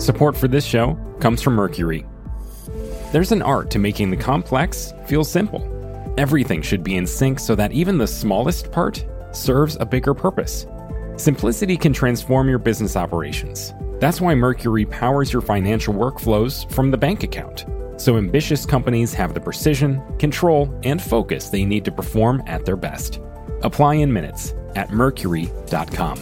Support for this show comes from Mercury. There's an art to making the complex feel simple. Everything should be in sync so that even the smallest part serves a bigger purpose. Simplicity can transform your business operations. That's why Mercury powers your financial workflows from the bank account, so ambitious companies have the precision, control, and focus they need to perform at their best. Apply in minutes at mercury.com.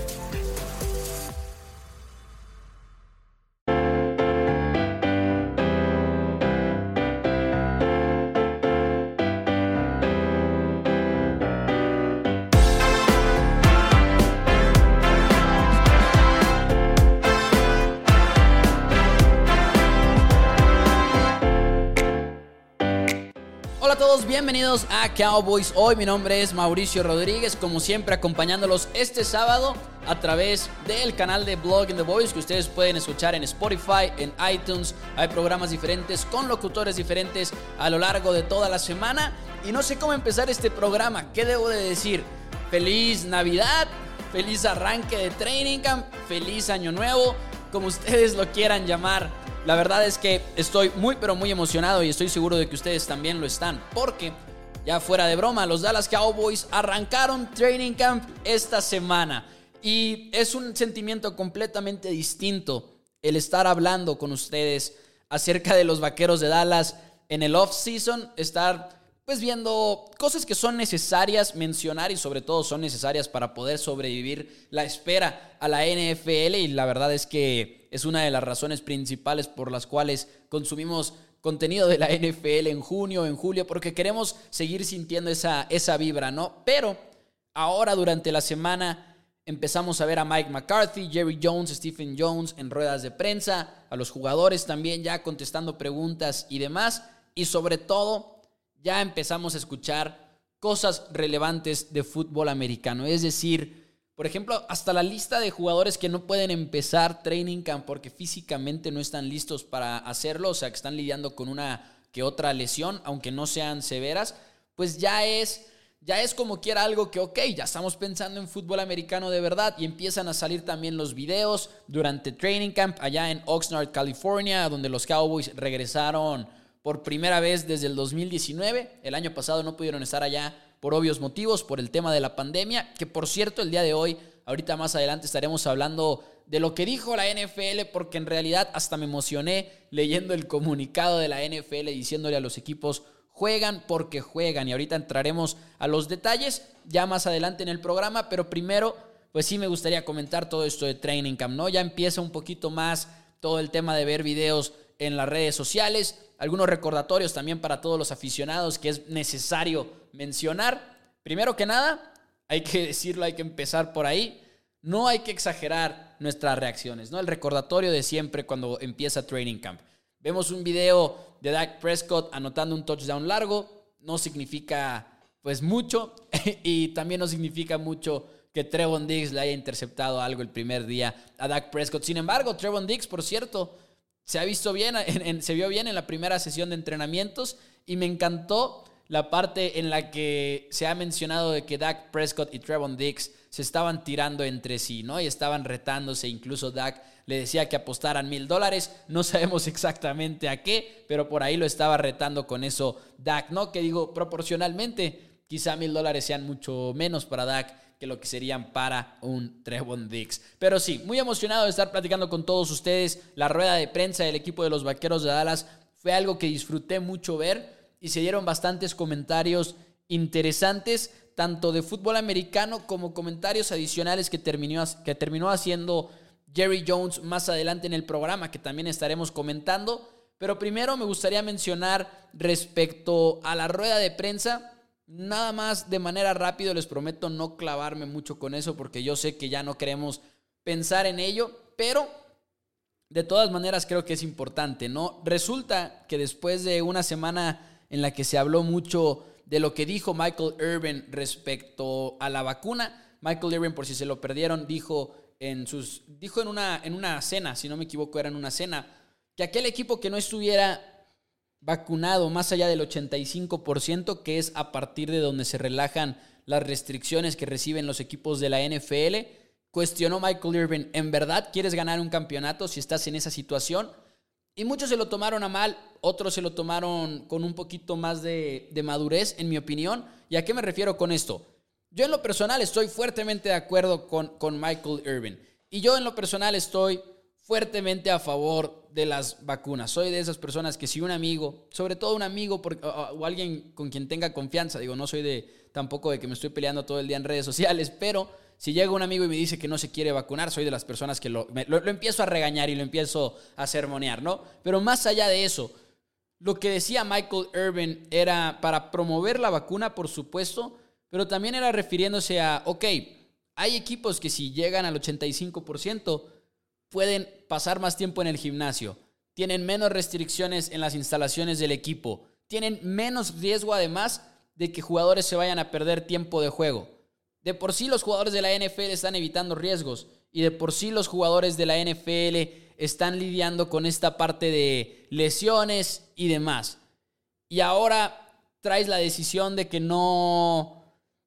Hola a todos, bienvenidos a Cowboys. Hoy mi nombre es Mauricio Rodríguez, como siempre acompañándolos este sábado a través del canal de Blogging the Boys que ustedes pueden escuchar en Spotify, en iTunes. Hay programas diferentes con locutores diferentes a lo largo de toda la semana. Y no sé cómo empezar este programa, ¿qué debo de decir? Feliz Navidad, feliz arranque de Training Camp, feliz Año Nuevo, como ustedes lo quieran llamar. La verdad es que estoy muy pero muy emocionado y estoy seguro de que ustedes también lo están, porque ya fuera de broma, los Dallas Cowboys arrancaron Training Camp esta semana y es un sentimiento completamente distinto el estar hablando con ustedes acerca de los Vaqueros de Dallas en el off-season, estar pues viendo cosas que son necesarias mencionar y sobre todo son necesarias para poder sobrevivir la espera a la NFL, y la verdad es que es una de las razones principales por las cuales consumimos contenido de la NFL en junio, en julio, porque queremos seguir sintiendo esa vibra, ¿no? Pero ahora durante la semana empezamos a ver a Mike McCarthy, Jerry Jones, Stephen Jones en ruedas de prensa, a los jugadores también ya contestando preguntas y demás, y sobre todo ya empezamos a escuchar cosas relevantes de fútbol americano. Es decir, por ejemplo, hasta la lista de jugadores que no pueden empezar Training Camp porque físicamente no están listos para hacerlo, o sea, que están lidiando con una que otra lesión, aunque no sean severas, pues ya es como quiera algo que, ok, ya estamos pensando en fútbol americano de verdad, y empiezan a salir también los videos durante Training Camp allá en Oxnard, California, donde los Cowboys regresaron por primera vez desde el 2019. El año pasado no pudieron estar allá por obvios motivos, por el tema de la pandemia, que por cierto el día de hoy, ahorita más adelante estaremos hablando de lo que dijo la NFL, porque en realidad hasta me emocioné leyendo el comunicado de la NFL diciéndole a los equipos: juegan porque juegan, y ahorita entraremos a los detalles ya más adelante en el programa, pero primero pues sí me gustaría comentar todo esto de Training Camp, ¿no? Ya empieza un poquito más todo el tema de ver videos en las redes sociales, algunos recordatorios también para todos los aficionados que es necesario mencionar. Primero que nada, hay que decirlo, hay que empezar por ahí, no hay que exagerar nuestras reacciones, ¿no? El recordatorio de siempre cuando empieza Training Camp. Vemos un video de Dak Prescott anotando un touchdown largo, no significa pues mucho y también no significa mucho que Trevon Diggs le haya interceptado algo el primer día a Dak Prescott. Sin embargo, Trevon Diggs, por cierto, se vio bien en la primera sesión de entrenamientos, y me encantó la parte en la que se ha mencionado de que Dak Prescott y Trevon Diggs se estaban tirando entre sí, ¿no? Y estaban retándose, incluso Dak le decía que apostaran $1,000, no sabemos exactamente a qué, pero por ahí lo estaba retando con eso Dak, ¿no? Que digo, proporcionalmente, quizá $1,000 sean mucho menos para Dak que lo que serían para un Trevon Diggs. Pero sí, muy emocionado de estar platicando con todos ustedes. La rueda de prensa del equipo de los Vaqueros de Dallas fue algo que disfruté mucho ver, y se dieron bastantes comentarios interesantes, tanto de fútbol americano como comentarios adicionales que terminó haciendo Jerry Jones más adelante en el programa, que también estaremos comentando. Pero primero me gustaría mencionar respecto a la rueda de prensa, nada más de manera rápida, les prometo no clavarme mucho con eso porque yo sé que ya no queremos pensar en ello, pero de todas maneras creo que es importante, ¿no? Resulta que después de una semana en la que se habló mucho de lo que dijo Michael Irvin respecto a la vacuna, Michael Irvin, por si se lo perdieron, dijo en una cena, si no me equivoco era en una cena, que aquel equipo que no estuviera vacunado más allá del 85%, que es a partir de donde se relajan las restricciones que reciben los equipos de la NFL, cuestionó Michael Irvin, ¿en verdad quieres ganar un campeonato si estás en esa situación? Y muchos se lo tomaron a mal, otros se lo tomaron con un poquito más de madurez, en mi opinión. ¿Y a qué me refiero con esto? Yo en lo personal estoy fuertemente de acuerdo con Michael Irvin. Y yo en lo personal estoy fuertemente a favor de las vacunas. Soy de esas personas que si un amigo, sobre todo un amigo o alguien con quien tenga confianza, digo, no soy tampoco de que me estoy peleando todo el día en redes sociales, pero si llega un amigo y me dice que no se quiere vacunar, soy de las personas que lo empiezo a regañar y lo empiezo a sermonear, ¿no? Pero más allá de eso, lo que decía Michael Irvin era para promover la vacuna, por supuesto, pero también era refiriéndose a, ok, hay equipos que si llegan al 85% pueden pasar más tiempo en el gimnasio, tienen menos restricciones en las instalaciones del equipo, tienen menos riesgo además de que jugadores se vayan a perder tiempo de juego. De por sí los jugadores de la NFL están evitando riesgos y de por sí los jugadores de la NFL están lidiando con esta parte de lesiones y demás. Y ahora traes la decisión de que no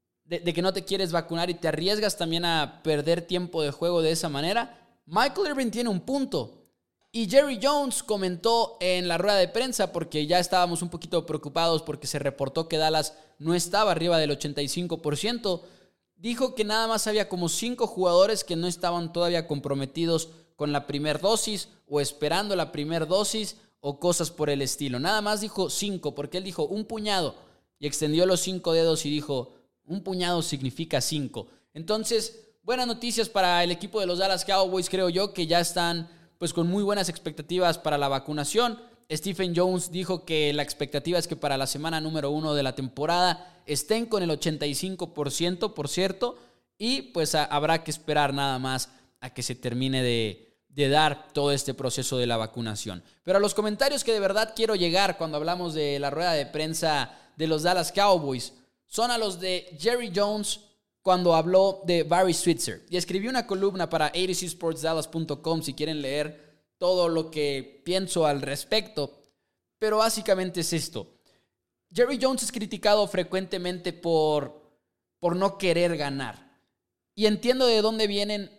te quieres vacunar y te arriesgas también a perder tiempo de juego de esa manera. Michael Irvin tiene un punto. Y Jerry Jones comentó en la rueda de prensa, porque ya estábamos un poquito preocupados porque se reportó que Dallas no estaba arriba del 85%. Dijo que nada más había como 5 jugadores que no estaban todavía comprometidos con la primera dosis o esperando la primera dosis o cosas por el estilo. Nada más dijo 5, porque él dijo un puñado y extendió los 5 dedos y dijo un puñado significa 5. Entonces, buenas noticias para el equipo de los Dallas Cowboys, creo yo, que ya están pues con muy buenas expectativas para la vacunación. Stephen Jones dijo que la expectativa es que para la semana número 1 de la temporada estén con el 85%, por cierto, y pues habrá que esperar nada más a que se termine de dar todo este proceso de la vacunación. Pero a los comentarios que de verdad quiero llegar cuando hablamos de la rueda de prensa de los Dallas Cowboys son a los de Jerry Jones cuando habló de Barry Switzer. Y escribí una columna para abcsportsdallas.com si quieren leer todo lo que pienso al respecto. Pero básicamente es esto. Jerry Jones es criticado frecuentemente por no querer ganar. Y entiendo de dónde vienen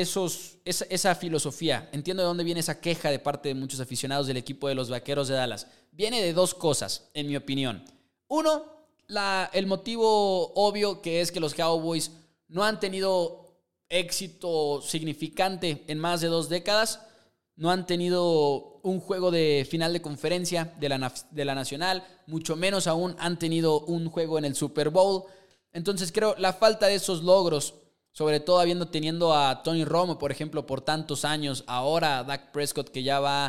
esa filosofía. Entiendo de dónde viene esa queja de parte de muchos aficionados del equipo de los Vaqueros de Dallas. Viene de 2 cosas, en mi opinión. Uno, el motivo obvio, que es que los Cowboys no han tenido éxito significante en más de 2 décadas. No han tenido un juego de final de conferencia de la Nacional, mucho menos aún han tenido un juego en el Super Bowl. Entonces creo la falta de esos logros, sobre todo teniendo a Tony Romo, por ejemplo, por tantos años, ahora a Dak Prescott, que ya va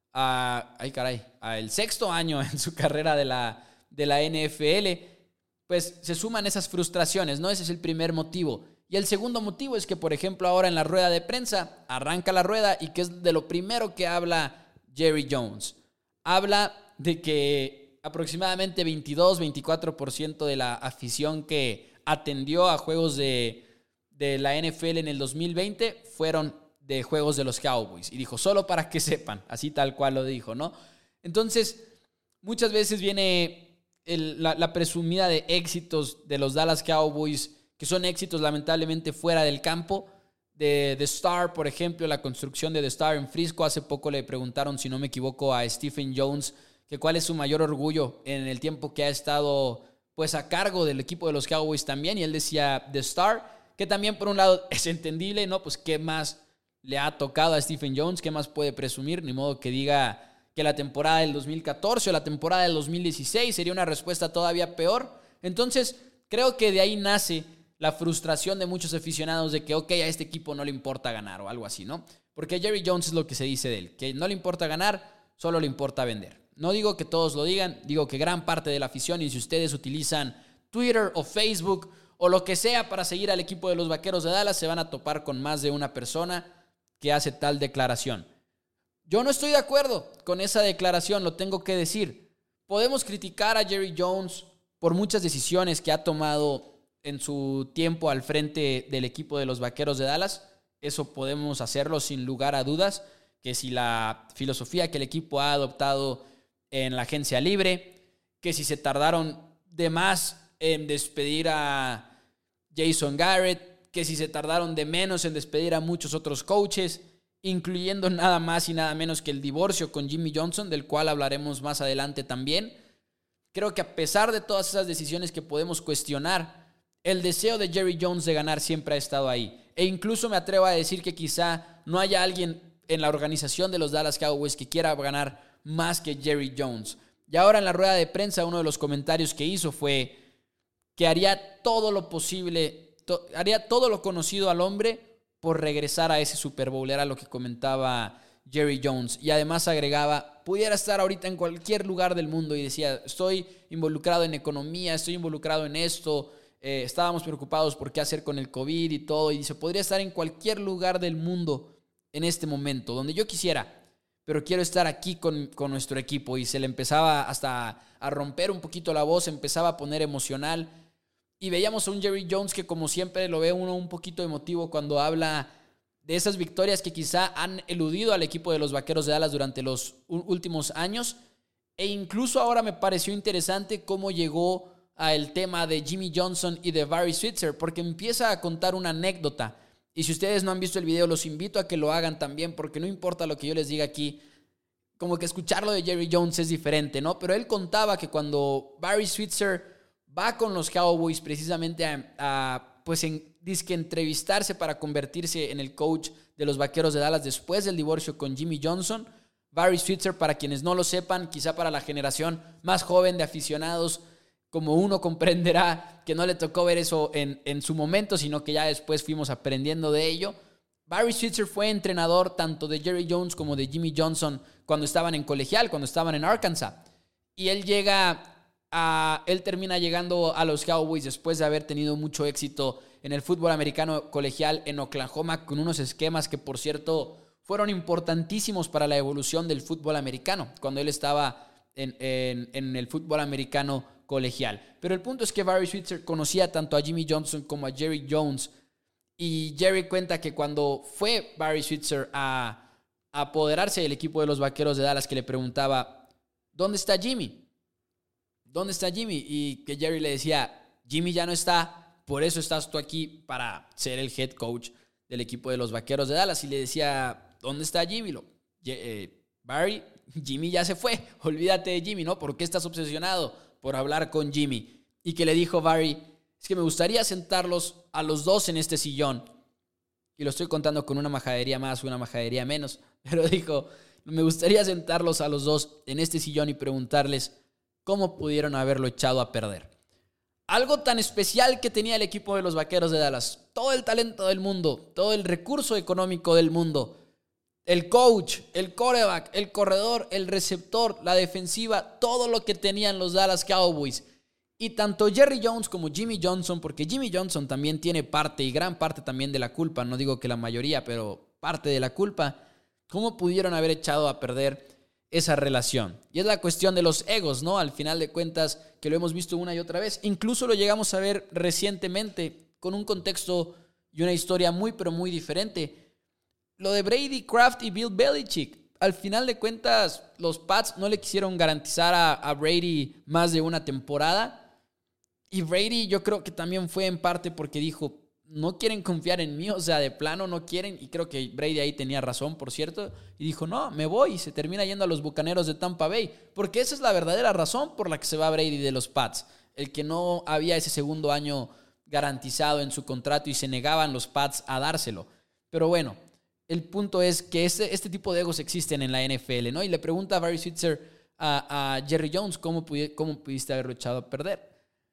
al 6º año en su carrera de la NFL, pues se suman esas frustraciones, ¿no? Ese es el primer motivo. Y el segundo motivo es que, por ejemplo, ahora en la rueda de prensa, arranca la rueda y que es de lo primero que habla Jerry Jones. Habla de que aproximadamente 22-24% de la afición que atendió a juegos de la NFL en el 2020 fueron de juegos de los Cowboys. Y dijo, solo para que sepan, así tal cual lo dijo, ¿no? Entonces, muchas veces viene la presumida de éxitos de los Dallas Cowboys, que son éxitos lamentablemente fuera del campo. De The Star, por ejemplo, la construcción de The Star en Frisco. Hace poco le preguntaron, si no me equivoco, a Stephen Jones que cuál es su mayor orgullo en el tiempo que ha estado pues a cargo del equipo de los Cowboys también, y él decía The Star, que también por un lado es entendible, ¿no? Pues qué más le ha tocado a Stephen Jones, qué más puede presumir, ni modo que diga que la temporada del 2014 o la temporada del 2016 sería una respuesta todavía peor. Entonces creo que de ahí nace la frustración de muchos aficionados de que, ok, a este equipo no le importa ganar o algo así, ¿no? Porque Jerry Jones es lo que se dice de él, que no le importa ganar, solo le importa vender. No digo que todos lo digan, digo que gran parte de la afición, y si ustedes utilizan Twitter o Facebook o lo que sea para seguir al equipo de los Vaqueros de Dallas, se van a topar con más de una persona que hace tal declaración. Yo no estoy de acuerdo con esa declaración, lo tengo que decir. Podemos criticar a Jerry Jones por muchas decisiones que ha tomado en su tiempo al frente del equipo de los Vaqueros de Dallas. Eso podemos hacerlo sin lugar a dudas, que si la filosofía que el equipo ha adoptado en la agencia libre, que si se tardaron de más en despedir a Jason Garrett, que si se tardaron de menos en despedir a muchos otros coaches, incluyendo nada más y nada menos que el divorcio con Jimmy Johnson, del cual hablaremos más adelante también. Creo que a pesar de todas esas decisiones que podemos cuestionar, el deseo de Jerry Jones de ganar siempre ha estado ahí. E incluso me atrevo a decir que quizá no haya alguien en la organización de los Dallas Cowboys que quiera ganar más que Jerry Jones. Y ahora en la rueda de prensa uno de los comentarios que hizo fue que haría todo lo posible, haría todo lo conocido al hombre por regresar a ese Super Bowl. Era lo que comentaba Jerry Jones. Y además agregaba, pudiera estar ahorita en cualquier lugar del mundo, y decía, estoy involucrado en economía, estoy involucrado en esto, estábamos preocupados por qué hacer con el COVID y todo, y dice, podría estar en cualquier lugar del mundo en este momento, donde yo quisiera, pero quiero estar aquí con nuestro equipo. Y se le empezaba hasta a romper un poquito la voz, empezaba a poner emocional, y veíamos a un Jerry Jones que, como siempre, lo ve uno un poquito emotivo cuando habla de esas victorias que quizá han eludido al equipo de los Vaqueros de Dallas durante los últimos años. E incluso ahora me pareció interesante cómo llegó al tema de Jimmy Johnson y de Barry Switzer, porque empieza a contar una anécdota. Y si ustedes no han visto el video, los invito a que lo hagan también, porque no importa lo que yo les diga aquí, como que escucharlo de Jerry Jones es diferente, ¿no? Pero él contaba que cuando Barry Switzer va con los Cowboys precisamente pues dizque entrevistarse para convertirse en el coach de los Vaqueros de Dallas después del divorcio con Jimmy Johnson, Barry Switzer, para quienes no lo sepan, quizá para la generación más joven de aficionados, como uno comprenderá que no le tocó ver eso en su momento, sino que ya después fuimos aprendiendo de ello. Barry Switzer fue entrenador tanto de Jerry Jones como de Jimmy Johnson cuando estaban en colegial, cuando estaban en Arkansas. Y él termina llegando a los Cowboys después de haber tenido mucho éxito en el fútbol americano colegial en Oklahoma, con unos esquemas que, por cierto, fueron importantísimos para la evolución del fútbol americano, cuando él estaba en el fútbol americano colegial. Pero el punto es que Barry Switzer conocía tanto a Jimmy Johnson como a Jerry Jones, y Jerry cuenta que cuando fue Barry Switzer a apoderarse del equipo de los Vaqueros de Dallas, que le preguntaba, ¿dónde está Jimmy? ¿Dónde está Jimmy? Y que Jerry le decía, Jimmy ya no está, por eso estás tú aquí para ser el head coach del equipo de los Vaqueros de Dallas. Y le decía, ¿dónde está Jimmy? Barry, Jimmy ya se fue, olvídate de Jimmy, ¿no? ¿Por qué estás obsesionado por hablar con Jimmy? Y que le dijo Barry, es que me gustaría sentarlos a los dos en este sillón. Y lo estoy contando con una majadería más, una majadería menos, pero dijo, me gustaría sentarlos a los dos en este sillón y preguntarles cómo pudieron haberlo echado a perder. Algo tan especial que tenía el equipo de los Vaqueros de Dallas. Todo el talento del mundo, todo el recurso económico del mundo, el coach, el quarterback, el corredor, el receptor, la defensiva, todo lo que tenían los Dallas Cowboys. Y tanto Jerry Jones como Jimmy Johnson, porque Jimmy Johnson también tiene parte y gran parte también de la culpa, no digo que la mayoría, pero parte de la culpa, ¿cómo pudieron haber echado a perder esa relación? Y es la cuestión de los egos, ¿no? Al final de cuentas, que lo hemos visto una y otra vez. Incluso lo llegamos a ver recientemente con un contexto y una historia muy, pero muy diferente. Lo de Brady, Kraft y Bill Belichick. Al final de cuentas, los Pats no le quisieron garantizar a Brady más de una temporada. Y Brady, yo creo que también fue en parte porque dijo, no quieren confiar en mí, o sea, de plano no quieren. Y creo que Brady ahí tenía razón, por cierto. Y dijo, no, me voy. Y se termina yendo a los Bucaneros de Tampa Bay. Porque esa es la verdadera razón por la que se va Brady de los Pats. El que no había ese segundo año garantizado en su contrato y se negaban los Pats a dárselo. Pero bueno, el punto es que este tipo de egos existen en la NFL, ¿no? Y le pregunta a Barry Switzer a Jerry Jones, ¿cómo pudiste haberlo echado a perder?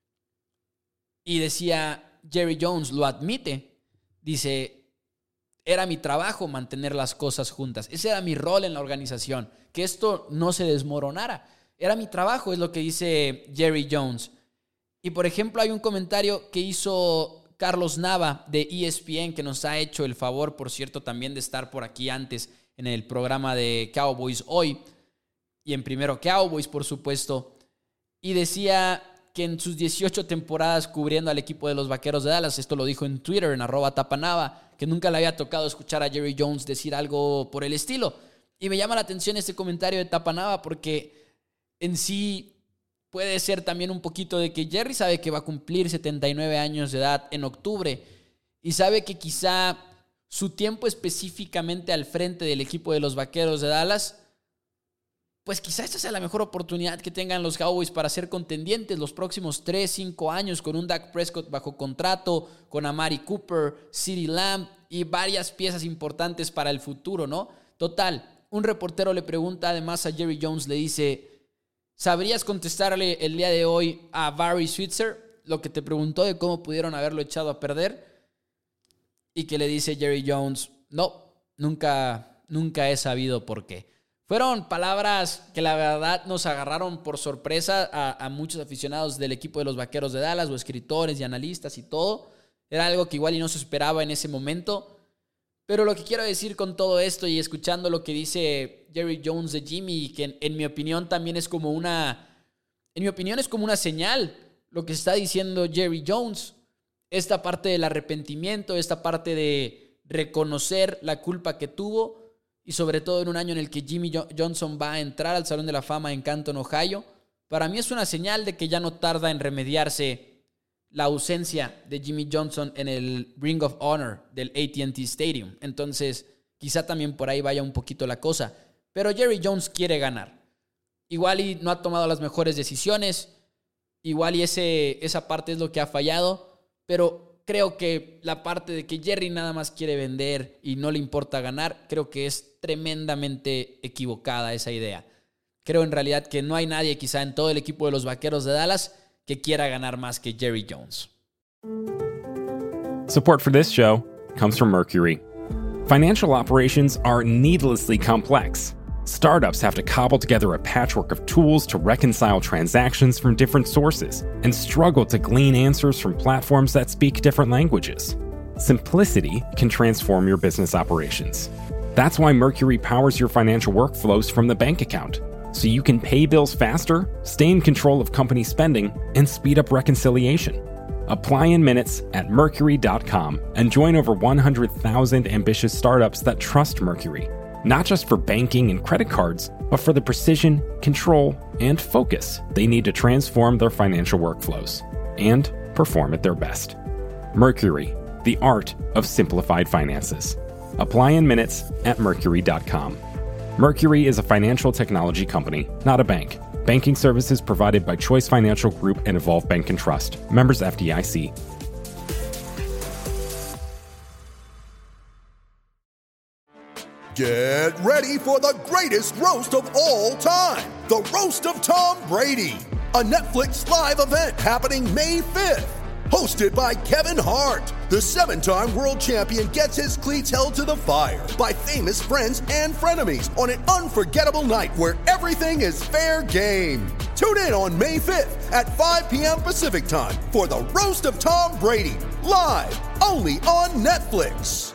Y decía, Jerry Jones lo admite, dice, era mi trabajo mantener las cosas juntas. Ese era mi rol en la organización, que esto no se desmoronara. Era mi trabajo, es lo que dice Jerry Jones. Y por ejemplo, hay un comentario que hizo Carlos Nava de ESPN, que nos ha hecho el favor, por cierto, también de estar por aquí antes en el programa de Cowboys Hoy, y en Primero Cowboys, por supuesto. Y decía que en sus 18 temporadas cubriendo al equipo de los Vaqueros de Dallas, esto lo dijo en Twitter, en @tapanava, que nunca le había tocado escuchar a Jerry Jones decir algo por el estilo. Y me llama la atención este comentario de Tapanava porque en sí puede ser también un poquito de que Jerry sabe que va a cumplir 79 años de edad en octubre y sabe que quizá su tiempo específicamente al frente del equipo de los Vaqueros de Dallas, pues quizá esta sea la mejor oportunidad que tengan los Cowboys para ser contendientes los próximos 3-5 años, con un Dak Prescott bajo contrato, con Amari Cooper, CeeDee Lamb y varias piezas importantes para el futuro, ¿no? Total, un reportero le pregunta además a Jerry Jones, le dice: ¿sabrías contestarle el día de hoy a Barry Switzer lo que te preguntó de cómo pudieron haberlo echado a perder? Y que le dice Jerry Jones: no, nunca he sabido por qué. Fueron palabras que la verdad nos agarraron por sorpresa a muchos aficionados del equipo de los Vaqueros de Dallas, o escritores y analistas y todo. Era algo que igual y no se esperaba en ese momento. Pero lo que quiero decir con todo esto, y escuchando lo que dice Jerry Jones de Jimmy, que en mi opinión también es como una señal lo que está diciendo Jerry Jones. Esta parte del arrepentimiento, esta parte de reconocer la culpa que tuvo, y sobre todo en un año en el que Jimmy Johnson va a entrar al Salón de la Fama en Canton, Ohio, para mí es una señal de que ya no tarda en remediarse la ausencia de Jimmy Johnson en el Ring of Honor del AT&T Stadium. Entonces, quizá también por ahí vaya un poquito la cosa. Pero Jerry Jones quiere ganar. Igual y no ha tomado las mejores decisiones, igual y esa parte es lo que ha fallado, pero creo que la parte de que Jerry nada más quiere vender y no le importa ganar, creo que es tremendamente equivocada esa idea. Creo en realidad que no hay nadie quizá en todo el equipo de los Vaqueros de Dallas que quiera ganar más que Jerry Jones. Support for this show comes from Mercury. Financial operations are needlessly complex. Startups have to cobble together a patchwork of tools to reconcile transactions from different sources and struggle to glean answers from platforms that speak different languages. Simplicity can transform your business operations. That's why Mercury powers your financial workflows from the bank account, so you can pay bills faster, stay in control of company spending, and speed up reconciliation. Apply in minutes at Mercury.com and join over 100,000 ambitious startups that trust Mercury. Not just for banking and credit cards, but for the precision, control, and focus they need to transform their financial workflows and perform at their best. Mercury, the art of simplified finances. Apply in minutes at Mercury.com. Mercury is a financial technology company, not a bank. Banking services provided by Choice Financial Group and Evolve Bank and Trust. Members FDIC. Get ready for the greatest roast of all time, the Roast of Tom Brady, a Netflix live event happening May 5th. Hosted by Kevin Hart, the 7-time world champion gets his cleats held to the fire by famous friends and frenemies on an unforgettable night where everything is fair game. Tune in on May 5th at 5 p.m. Pacific Time for the Roast of Tom Brady, live only on Netflix.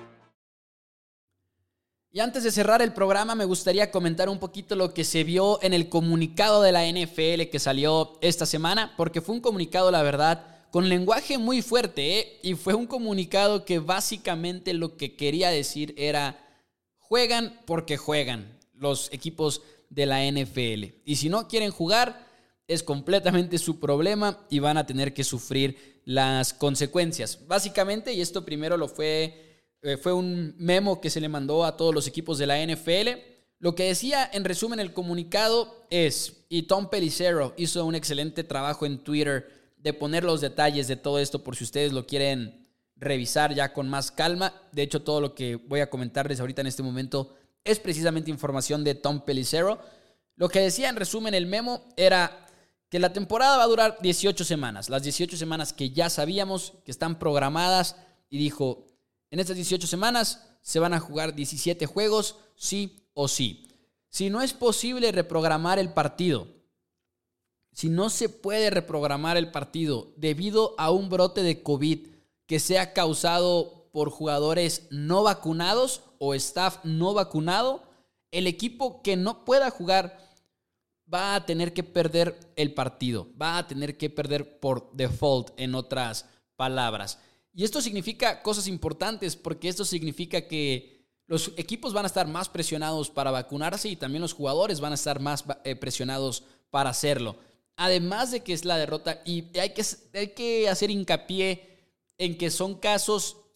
Y antes de cerrar el programa, me gustaría comentar un poquito lo que se vio en el comunicado de la NFL que salió esta semana, porque fue un comunicado, la verdad, con lenguaje muy fuerte, y fue un comunicado que básicamente lo que quería decir era: juegan porque juegan los equipos de la NFL. Y si no quieren jugar, es completamente su problema y van a tener que sufrir las consecuencias. Básicamente, y esto primero fue un memo que se le mandó a todos los equipos de la NFL. Lo que decía en resumen el comunicado es, y Tom Pelissero hizo un excelente trabajo en Twitter de poner los detalles de todo esto por si ustedes lo quieren revisar ya con más calma. De hecho, todo lo que voy a comentarles ahorita en este momento es precisamente información de Tom Pelissero. Lo que decía en resumen el memo era que la temporada va a durar 18 semanas. Las 18 semanas que ya sabíamos que están programadas, y dijo: en estas 18 semanas se van a jugar 17 juegos, sí o sí. Si no es posible reprogramar el partido, si no se puede reprogramar el partido debido a un brote de COVID que sea causado por jugadores no vacunados o staff no vacunado, el equipo que no pueda jugar va a tener que perder el partido, va a tener que perder por default, en otras palabras. Y esto significa cosas importantes, porque esto significa que los equipos van a estar más presionados para vacunarse y también los jugadores van a estar más presionados para hacerlo. Además de que es la derrota, y hay que hacer hincapié en que son casos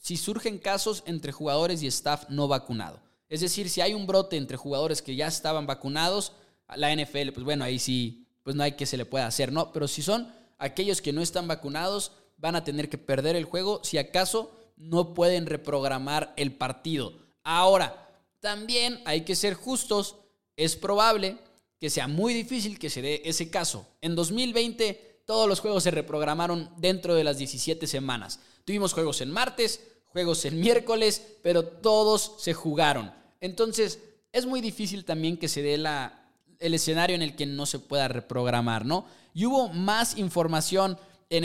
si surgen casos entre jugadores y staff no vacunado. Es decir, si hay un brote entre jugadores que ya estaban vacunados, la NFL, pues bueno, ahí sí, pues no hay que se le pueda hacer, ¿no? Pero si son aquellos que no están vacunados, van a tener que perder el juego si acaso no pueden reprogramar el partido. Ahora, también hay que ser justos, es probable que sea muy difícil que se dé ese caso. En 2020, todos los juegos se reprogramaron dentro de las 17 semanas. Tuvimos juegos en martes, juegos en miércoles, pero todos se jugaron. Entonces, es muy difícil también que se dé el escenario en el que no se pueda reprogramar, ¿no? Y hubo más información en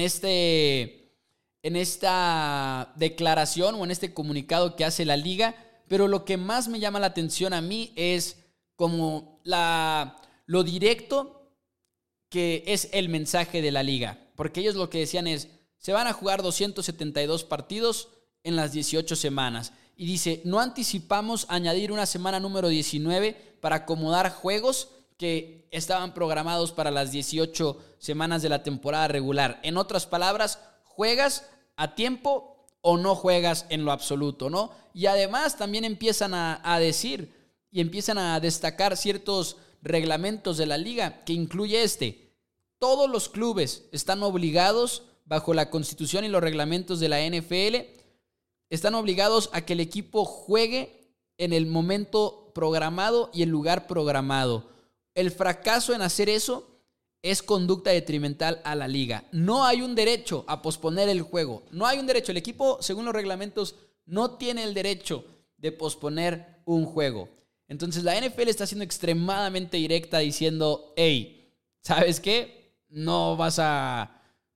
esta declaración o en este comunicado que hace la liga, pero lo que más me llama la atención a mí es como lo directo que es el mensaje de la liga, porque ellos lo que decían es, se van a jugar 272 partidos en las 18 semanas, y dice, no anticipamos añadir una semana número 19 para acomodar juegos que estaban programados para las 18 semanas de la temporada regular. En otras palabras, juegas a tiempo o no juegas en lo absoluto, ¿no? Y además también empiezan a decir y empiezan a destacar ciertos reglamentos de la liga, que incluye todos los clubes están obligados, bajo la Constitución y los reglamentos de la NFL, están obligados a que el equipo juegue en el momento programado y el lugar programado. El fracaso en hacer eso es conducta detrimental a la liga. No hay un derecho a posponer el juego. No hay un derecho. El equipo, según los reglamentos, no tiene el derecho de posponer un juego. Entonces la NFL está siendo extremadamente directa diciendo, hey, ¿sabes qué? No vas a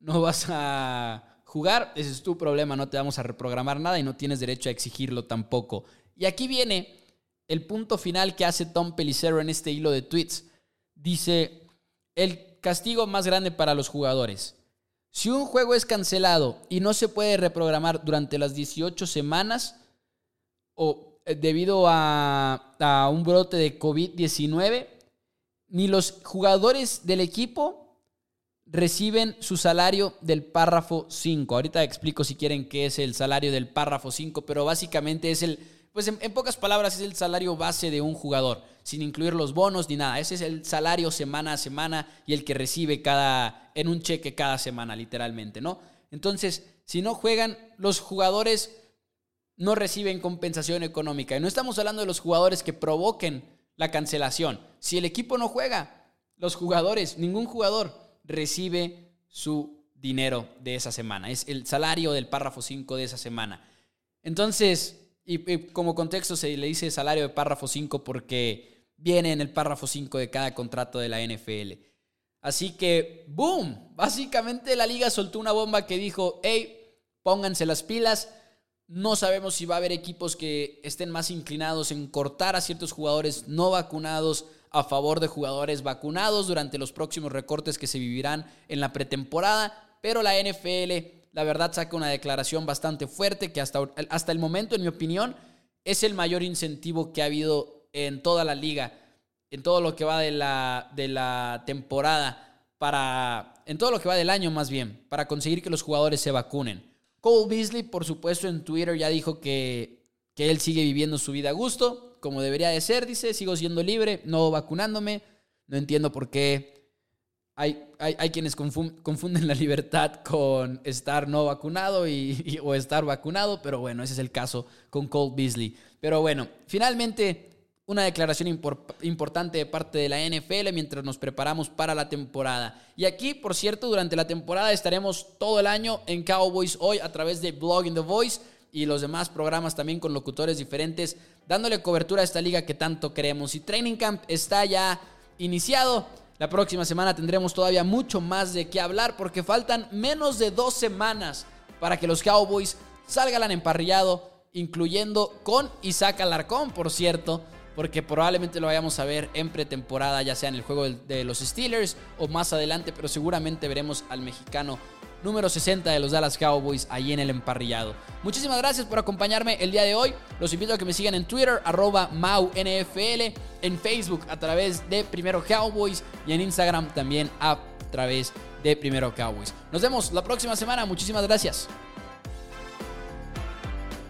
jugar, ese es tu problema, no te vamos a reprogramar nada y no tienes derecho a exigirlo tampoco. Y aquí viene el punto final que hace Tom Pelissero en este hilo de tweets. Dice, el castigo más grande para los jugadores. Si un juego es cancelado y no se puede reprogramar durante las 18 semanas o debido a un brote de COVID-19, ni los jugadores del equipo reciben su salario del párrafo 5. Ahorita explico si quieren qué es el salario del párrafo 5, pero básicamente es pues en pocas palabras es el salario base de un jugador, sin incluir los bonos ni nada. Ese es el salario semana a semana y el que recibe en un cheque cada semana, literalmente, ¿no? Entonces, si no juegan, los jugadores no reciben compensación económica. Y no estamos hablando de los jugadores que provoquen la cancelación. Si el equipo no juega, los jugadores, ningún jugador recibe su dinero de esa semana. Es el salario del párrafo 5 de esa semana. Entonces, y como contexto se le dice salario de párrafo 5 porque viene en el párrafo 5 de cada contrato de la NFL. Así que, ¡boom! Básicamente la liga soltó una bomba que dijo, hey, pónganse las pilas. No sabemos si va a haber equipos que estén más inclinados en cortar a ciertos jugadores no vacunados a favor de jugadores vacunados durante los próximos recortes que se vivirán en la pretemporada, pero la NFL, la verdad, saca una declaración bastante fuerte que hasta el momento, en mi opinión, es el mayor incentivo que ha habido en toda la liga, en todo lo que va de la temporada, en todo lo que va del año más bien, para conseguir que los jugadores se vacunen. Cole Beasley, por supuesto, en Twitter ya dijo que él sigue viviendo su vida a gusto, como debería de ser, dice, sigo siendo libre, no vacunándome. No entiendo por qué hay quienes confunden la libertad con estar no vacunado o estar vacunado, pero bueno, ese es el caso con Cole Beasley. Pero bueno, finalmente una declaración importante de parte de la NFL mientras nos preparamos para la temporada. Y aquí, por cierto, durante la temporada estaremos todo el año en Cowboys Hoy a través de Blogging The Voice y los demás programas también con locutores diferentes, dándole cobertura a esta liga que tanto queremos. Y Training Camp está ya iniciado. La próxima semana tendremos todavía mucho más de qué hablar porque faltan menos de 2 semanas para que los Cowboys salgan al emparrillado, incluyendo con Isaac Alarcón, por cierto, porque probablemente lo vayamos a ver en pretemporada, ya sea en el juego de los Steelers o más adelante, pero seguramente veremos al mexicano número 60 de los Dallas Cowboys ahí en el emparrillado. Muchísimas gracias por acompañarme el día de hoy. Los invito a que me sigan en Twitter, @MauNFL, en Facebook a través de Primero Cowboys y en Instagram también a través de Primero Cowboys. Nos vemos la próxima semana. Muchísimas gracias.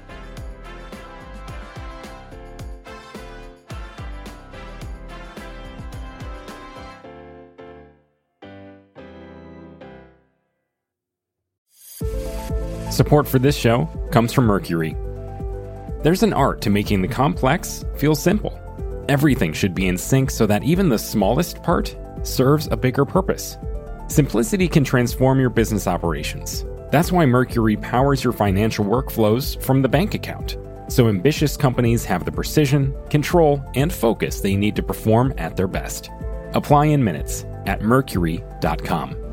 Support for this show comes from Mercury. There's an art to making the complex feel simple. Everything should be in sync so that even the smallest part serves a bigger purpose. Simplicity can transform your business operations. That's why Mercury powers your financial workflows from the bank account, so ambitious companies have the precision, control, and focus they need to perform at their best. Apply in minutes at Mercury.com.